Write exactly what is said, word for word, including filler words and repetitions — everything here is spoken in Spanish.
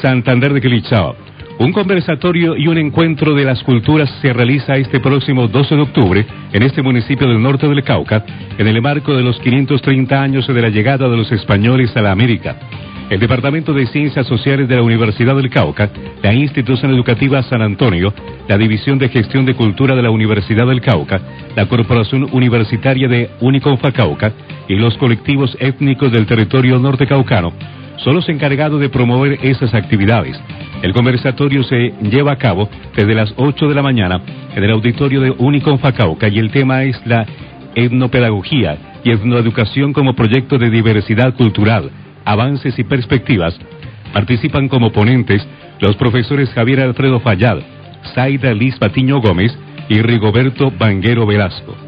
Santander de Quilichao. Un conversatorio y un encuentro de las culturas se realiza este próximo doce de octubre en este municipio del norte del Cauca, en el marco de los quinientos treinta años de la llegada de los españoles a la América. El Departamento de Ciencias Sociales de la Universidad del Cauca, la Institución Educativa San Antonio, la División de Gestión de Cultura de la Universidad del Cauca, la Corporación Universitaria de Uniconfa Cauca y los colectivos étnicos del territorio norte caucano son los encargados de promover esas actividades. El conversatorio se lleva a cabo desde las ocho de la mañana en el auditorio de Uniconfa Cauca y el tema es la etnopedagogía y etnoeducación como proyecto de diversidad cultural, avances y perspectivas. Participan como ponentes los profesores Javier Alfredo Fallad, Zaida Liz Patiño Gómez y Rigoberto Vanguero Velasco.